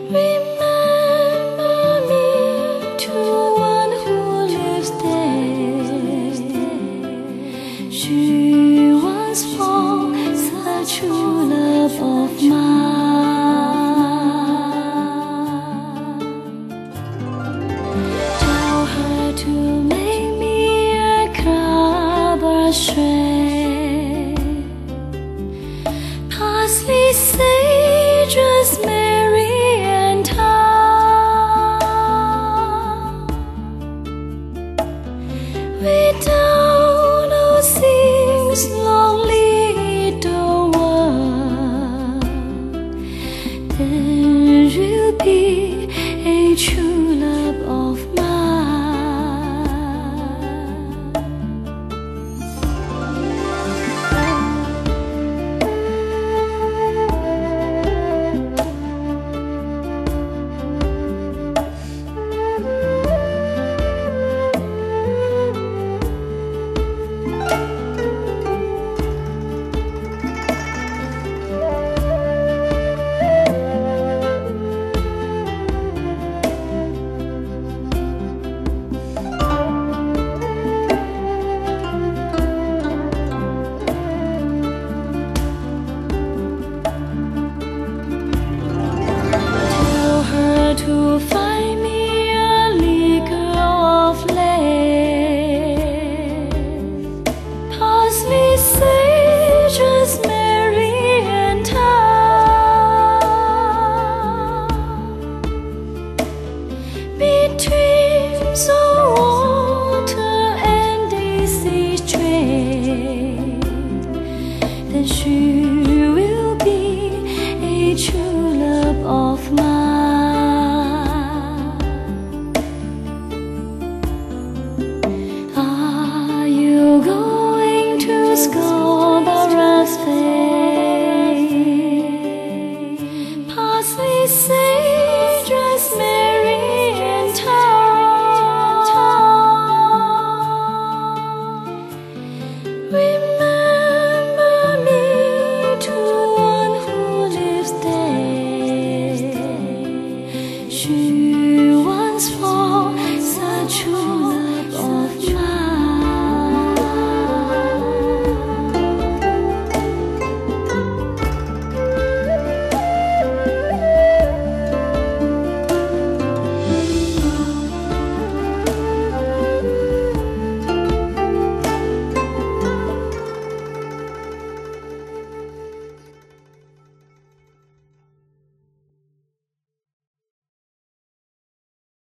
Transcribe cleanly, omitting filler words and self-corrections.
Remember me to one who lives there. She once was the true love of mine. Tell her to make me a crabber shred, parsley, sage, rosemary, and thyme. Without those things, lonely the world, there will be a true love of mine. To find me a liquor of land, parsley, sage, rosemary, and thyme. Between some water and daisy train, then she will be a true love of mine. Going to Scarborough's Fair, parsley,